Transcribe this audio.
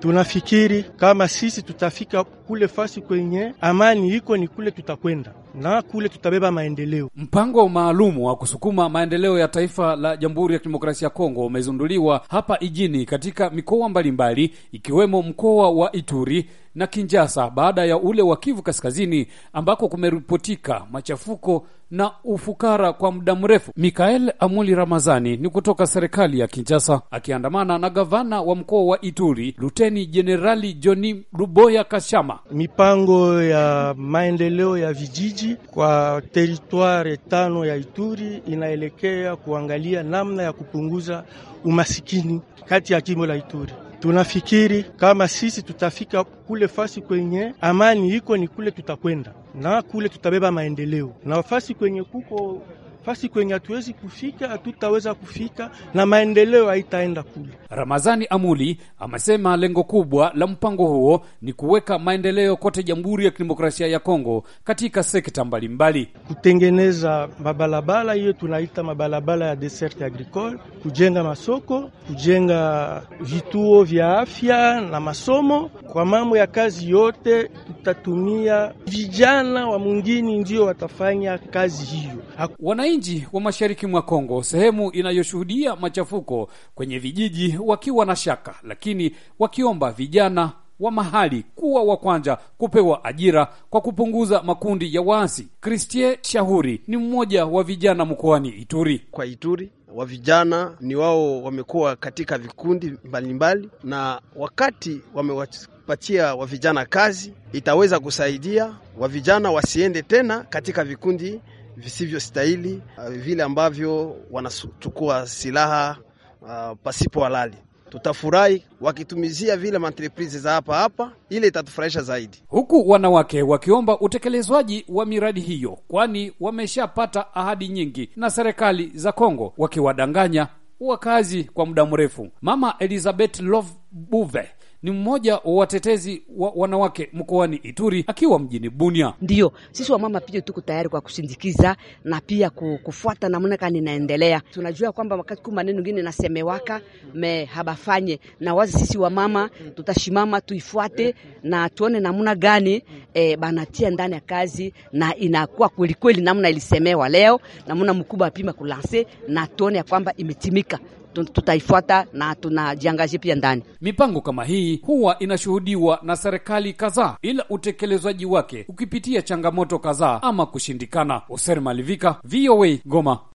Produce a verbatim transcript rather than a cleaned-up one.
Tunafikiri kama sisi tutafika kule fasi kwenye amani iko ni kule tutakwenda na kule tutabeba maendeleo. Mpango maalumu wa kusukuma maendeleo ya taifa la Jamhuri ya Kidemokrasia ya Kongo umezunduliwa hapa ijini katika mikoa mbalimbali ikiwemo mkoa wa Ituri na Kinshasa baada ya ule wa Kivu Kaskazini ambako kumeripotika machafuko na ufukara kwa muda mrefu. Mikael Amuli Ramazani ni kutoka serikali ya Kinshasa akiandamana na gavana wa mkoa wa Ituri Luteni Generali Johnny Luboya Kashama. Mipango ya maendeleo ya vijiji kwa teritwari tano ya Ituri inaelekea kuangalia namna ya kupunguza umasikini kati ya jimbo la Ituri. Tunafikiri kama sisi tutafika kule fasi kwenye amani iko ni kule tutakwenda na kule tutabeba maendeleo. Na fasi kwenye kuko fasi kwenye hatuwezi kufika, hatutaweza kufika na maendeleo haitaenda kule. Ramazani Amuli amesema lengo kubwa la mpango huo ni kuweka maendeleo kote Jamhuri ya Kidemokrasia ya Kongo katika sekta mbalimbali. Kutengeneza mabalabala, hiyo tunaita mabalabala ya desert agricole, kujenga masoko, kujenga vituo vya afya na masomo. Kwa mambo ya kazi yote tutatumia vijana wa mwingine ndio watafanya kazi hiyo. Wananchi wa mashariki mwa Kongo, sehemu inayoshuhudia machafuko kwenye vijiji, wakiwa na shaka, lakini wakiomba vijana wa mahali kuwa wa kwanza kupewa ajira kwa kupunguza makundi ya waasi. Christie Shahuri ni mmoja wa vijana mkoani Ituri. Kwa Ituri wa vijana ni wao wamekuwa katika vikundi mbalimbali, na wakati wamewapatia wa vijana kazi itaweza kusaidia wa vijana wasiende tena katika vikundi visivyo stahili, uh, vile ambavyo wanachukua silaha uh, pasipo halali. Tutafurahi wakitumizia vile entreprise za hapa hapa, ile itatufurahisha zaidi. Huku wanawake wakiomba utekelezwaji wa miradi hiyo, kwani wameshapata ahadi nyingi na serikali za Kongo, wakiwadanganya wakazi kwa muda mrefu. Mama Elizabeth Love Buve ni mmoja wa watetezi wa wanawake mkoani Ituri akiwa mjini Bunia. Ndio, sisi wa mama pia tuko tayari kwa kusindikiza na pia kufuata namna gani inaendelea. Tunajua kwamba wakati kuna maneno mengine nasemewaka me habafanye, na wazi sisi wa mama tutashimama tuifuate na tuone namna gani e, banatia ndani ya kazi na inakuwa kweli kweli namna ilisemewa leo, namna mkubwa apima kulanse na tuone kwamba imetimika. Tutaifuata na tunajiangazie pia ndani. Mipango kama hii huwa inashuhudiwa na serikali kadhaa, ila utekelezwaji wake ukipitia changamoto kadhaa ama kushindikana. Oser Malivika, V O A, Goma.